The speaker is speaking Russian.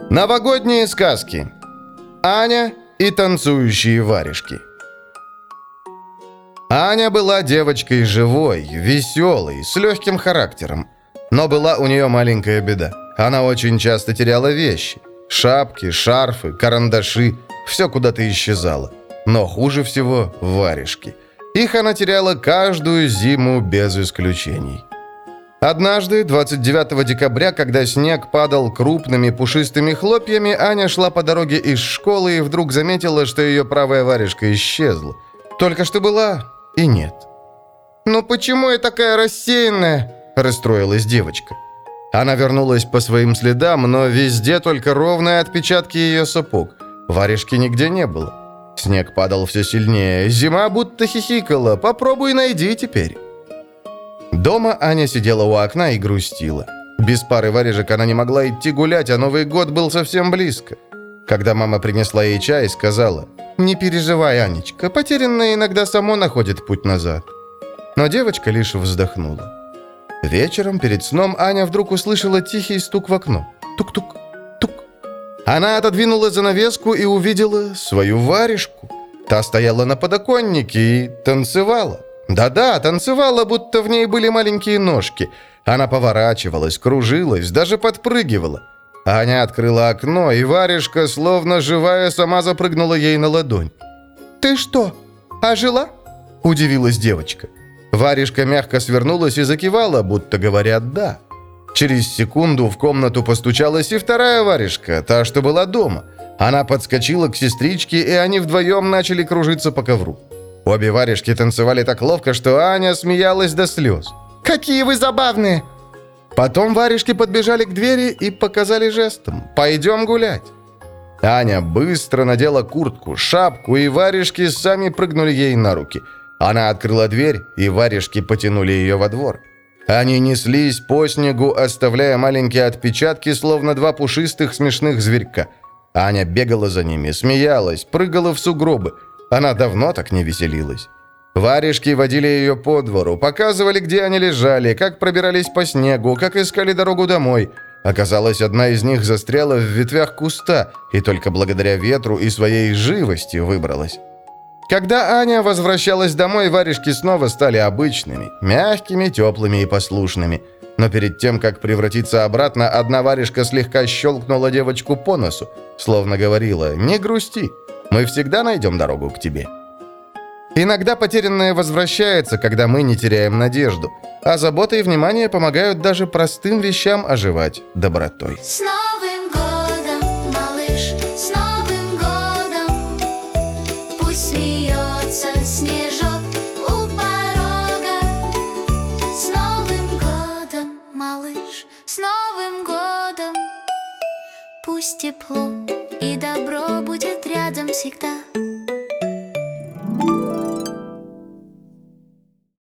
Новогодние сказки. Аня и танцующие варежки. Аня была девочкой живой, веселой, с легким характером. Но была у нее маленькая беда. Она очень часто теряла вещи. Шапки, шарфы, карандаши. Все куда-то исчезало. Но хуже всего варежки. Их она теряла каждую зиму без исключений. Однажды, 29 декабря, когда снег падал крупными пушистыми хлопьями, Аня шла по дороге из школы и вдруг заметила, что ее правая варежка исчезла. Только что была и нет. «Ну почему я такая рассеянная?» – расстроилась девочка. Она вернулась по своим следам, но везде только ровные отпечатки ее сапог. Варежки нигде не было. Снег падал все сильнее, зима будто хихикала. Попробуй найди теперь. Дома Аня сидела у окна и грустила. Без пары варежек она не могла идти гулять, а Новый год был совсем близко. Когда мама принесла ей чай, сказала: «Не переживай, Анечка, потерянное иногда само находит путь назад». Но девочка лишь вздохнула. Вечером перед сном Аня вдруг услышала тихий стук в окно. Тук-тук, тук. Она отодвинула занавеску и увидела свою варежку. Та стояла на подоконнике и танцевала. Да-да, танцевала, будто в ней были маленькие ножки. Она поворачивалась, кружилась, даже подпрыгивала. Аня открыла окно, и варежка, словно живая, сама запрыгнула ей на ладонь. «Ты что, ожила?» – удивилась девочка. Варежка мягко свернулась и закивала, будто говоря «да». Через секунду в комнату постучалась и вторая варежка, та, что была дома. Она подскочила к сестричке, и они вдвоем начали кружиться по ковру. Обе варежки танцевали так ловко, что Аня смеялась до слез. «Какие вы забавные!» Потом варежки подбежали к двери и показали жестом: «Пойдем гулять». Аня быстро надела куртку, шапку, и варежки сами прыгнули ей на руки. Она открыла дверь, и варежки потянули ее во двор. Они неслись по снегу, оставляя маленькие отпечатки, словно два пушистых смешных зверька. Аня бегала за ними, смеялась, прыгала в сугробы. Она давно так не веселилась. Варежки водили ее по двору, показывали, где они лежали, как пробирались по снегу, как искали дорогу домой. Оказалось, одна из них застряла в ветвях куста и только благодаря ветру и своей живости выбралась. Когда Аня возвращалась домой, варежки снова стали обычными, мягкими, теплыми и послушными. Но перед тем, как превратиться обратно, одна варежка слегка щелкнула девочку по носу, словно говорила: «Не грусти, мы всегда найдем дорогу к тебе». Иногда потерянное возвращается, когда мы не теряем надежду, а забота и внимание помогают даже простым вещам оживать добротой. С Новым годом, малыш, с Новым годом! Пусть смеется снежок у порога. С Новым годом, малыш, с Новым годом! Пусть тепло и добро будет рядом всегда.